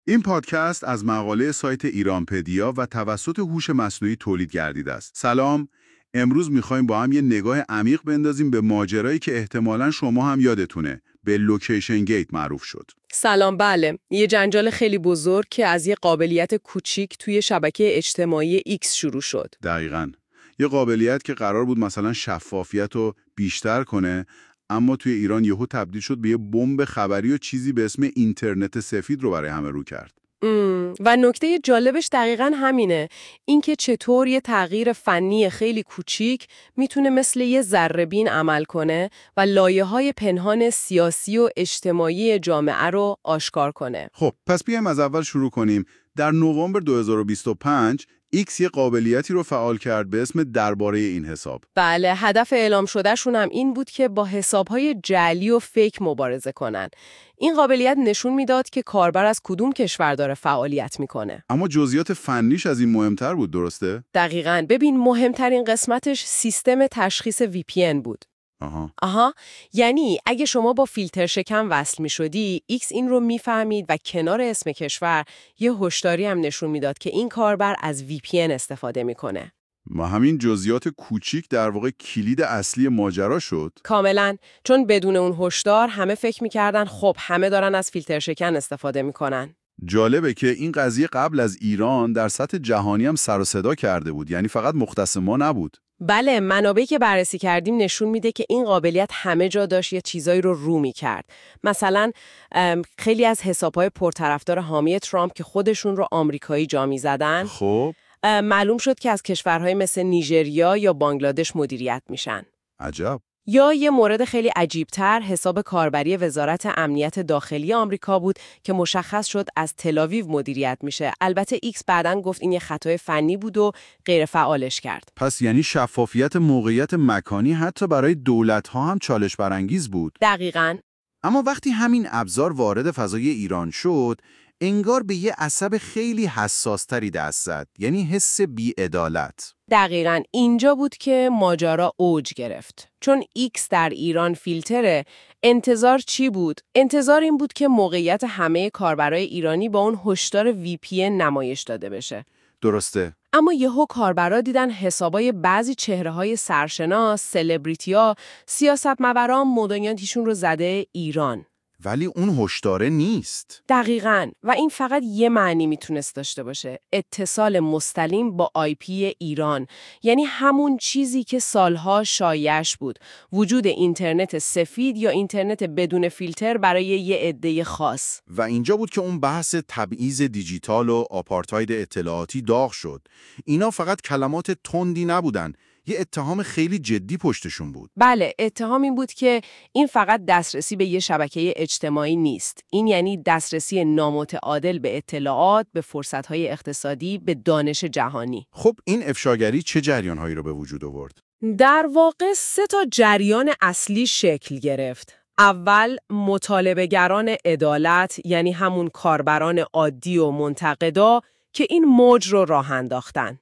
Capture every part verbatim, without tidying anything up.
این پادکست از مقاله سایت ایرانپدیا و توسط هوش مصنوعی تولید گردیده است. سلام، امروز می‌خوایم با هم یه نگاه عمیق بندازیم به ماجرایی که احتمالاً شما هم یادتونه، به لوکیشن گیت معروف شد. سلام. بله، یه جنجال خیلی بزرگ که از یه قابلیت کوچیک توی شبکه اجتماعی ایکس شروع شد. دقیقاً. یه قابلیت که قرار بود مثلا شفافیت رو بیشتر کنه، اما توی ایران یهو تبدیل شد به یه بمب خبری و چیزی به اسم اینترنت سفید رو برای همه رو کرد. ام. و نکته جالبش دقیقاً همینه، اینکه چطور یه تغییر فنی خیلی کوچیک میتونه مثل یه ذره‌بین عمل کنه و لایه‌های پنهان سیاسی و اجتماعی جامعه رو آشکار کنه. خب پس بیایم از اول شروع کنیم. در نوامبر دو هزار و بیست و پنج ایکس یه قابلیتی رو فعال کرد به اسم درباره این حساب. بله، هدف اعلام شدهشون هم این بود که با حسابهای جعلی و فیک مبارزه کنن. این قابلیت نشون میداد که کاربر از کدوم کشور داره فعالیت میکنه. اما جزئیات فنیش از این مهمتر بود، درسته؟ دقیقاً. ببین، مهمترین قسمتش سیستم تشخیص وی پی ان بود. آها. آها، یعنی اگه شما با فیلتر شکن وصل می شدی، ایکس این رو میفهمید و کنار اسم کشور یه هشداری هم نشون میداد که این کاربر از وی پی ان استفاده میکنه. و همین جزئیات کوچیک در واقع کلید اصلی ماجرا شد. کاملاً، چون بدون اون هشدار همه فکر میکردن خب همه دارن از فیلتر شکن استفاده میکنن. جالبه که این قضیه قبل از ایران در سطح جهانی هم سر و صدا کرده بود، یعنی فقط مختص ما نبود. بله، منابعی که بررسی کردیم نشون میده که این قابلیت همه جا داشت یه چیزایی رو رو میکرد. مثلا خیلی از حساب‌های پرطرفدار حامی ترامپ که خودشون رو آمریکایی جا میزدن، خب معلوم شد که از کشورهای مثل نیجریا یا بانگلادش مدیریت میشن. عجب. یا یه مورد خیلی عجیبتر، حساب کاربری وزارت امنیت داخلی آمریکا بود که مشخص شد از تل‌آویو مدیریت میشه. البته ایکس بعداً گفت این یه خطای فنی بود و غیر فعالش کرد. پس یعنی شفافیت موقعیت مکانی حتی برای دولت‌ها هم چالش برانگیز بود. دقیقاً. اما وقتی همین ابزار وارد فضای ایران شد، انگار به یه عصب خیلی حساستری دست زد، یعنی حس بی‌عدالت. دقیقاً اینجا بود که ماجرا اوج گرفت. چون ایکس در ایران فیلتره، انتظار چی بود؟ انتظار این بود که موقعیت همه کاربرای ایرانی با اون هشدار وی پی ان نمایش داده بشه. درسته. اما یهو کاربرا دیدن حسابای بعضی چهره‌های سرشناس، سلبریتی‌ها، سیاستمداران مدنیاتیشون رو زده ایران. ولی اون هشدار نیست. دقیقاً. و این فقط یه معنی میتونست داشته باشه، اتصال مستقیم با آی پی ایران. یعنی همون چیزی که سالها شایعش بود، وجود اینترنت سفید یا اینترنت بدون فیلتر برای یه عده خاص. و اینجا بود که اون بحث تبعیض دیجیتال و آپارتاید اطلاعاتی داغ شد. اینا فقط کلمات تندی نبودن، یه اتهام خیلی جدی پشتشون بود. بله، اتهام این بود که این فقط دسترسی به یه شبکه اجتماعی نیست. این یعنی دسترسی نامتعادل به اطلاعات، به فرصت‌های اقتصادی، به دانش جهانی. خب این افشاگری چه جریان‌هایی رو به وجود آورد؟ در واقع سه تا جریان اصلی شکل گرفت. اول، مطالبه‌گران عدالت، یعنی همون کاربران عادی و منتقدا که این موج رو راه انداختن.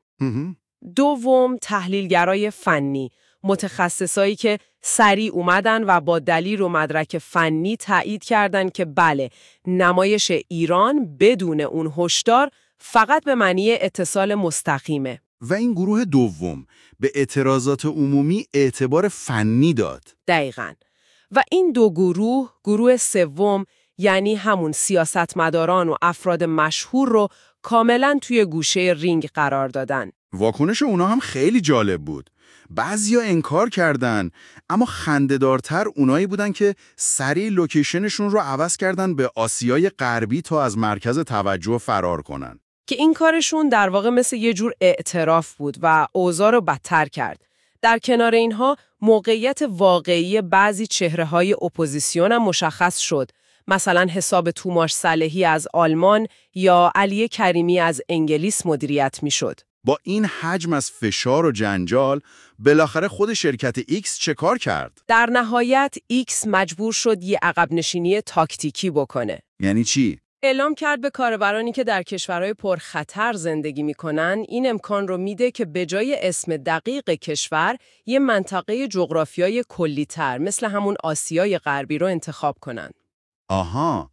دوم، تحلیلگرای فنی، متخصصایی که سریع اومدن و با دلیل و مدرک فنی تایید کردن که بله، نمایش ایران بدون اون هشدار فقط به معنی اتصال مستقیمه. و این گروه دوم به اعتراضات عمومی اعتبار فنی داد. دقیقاً. و این دو گروه، گروه سوم، یعنی همون سیاستمداران و افراد مشهور رو کاملاً توی گوشه رینگ قرار دادن. واکنش اونا هم خیلی جالب بود. بعضیا انکار کردن، اما خنده‌دارتر اونایی بودن که سریع لوکیشنشون رو عوض کردن به آسیای غربی تا از مرکز توجه فرار کنن. که این کارشون در واقع مثل یه جور اعتراف بود و اوضاع رو بدتر کرد. در کنار اینها موقعیت واقعی بعضی چهره‌های اپوزیسیون هم مشخص شد. مثلا حساب توماش صالحی از آلمان یا علی کریمی از انگلیس مدیریت می‌شد. با این حجم از فشار و جنجال، بالاخره خود شرکت ایکس چه کار کرد؟ در نهایت ایکس مجبور شد یه عقب نشینی تاکتیکی بکنه. یعنی چی؟ اعلام کرد به کاربرانی که در کشورهای پرخطر زندگی میکنن این امکان رو میده که به جای اسم دقیق کشور یه منطقه جغرافیایی کلی‌تر مثل همون آسیای غربی رو انتخاب کنن. آها،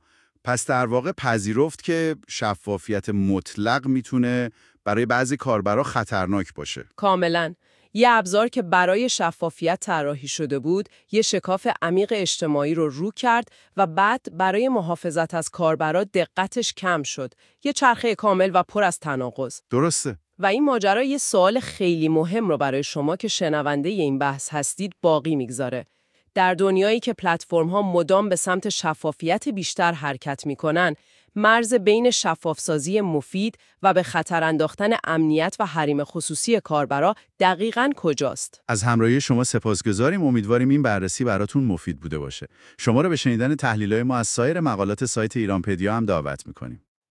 پس در واقع پذیرفت که شفافیت مطلق میتونه برای بعضی کاربرا خطرناک باشه. کاملاً. یه ابزار که برای شفافیت طراحی شده بود، یه شکاف عمیق اجتماعی رو رو کرد و بعد برای محافظت از کاربرا دقتش کم شد. یه چرخه کامل و پر از تناقض. درسته. و این ماجرا یه سوال خیلی مهم رو برای شما که شنونده این بحث هستید باقی میگذاره. در دنیایی که پلتفرم‌ها مدام به سمت شفافیت بیشتر حرکت میکنن، مرز بین شفافسازی مفید و به خطر انداختن امنیت و حریم خصوصی کاربرا دقیقاً کجاست؟ از همراهی شما سپاسگزاریم. امیدواریم این بررسی براتون مفید بوده باشه. شما رو به شنیدن تحلیل‌های ما از سایر مقالات سایت ایرانپدیا هم دعوت می‌کنیم.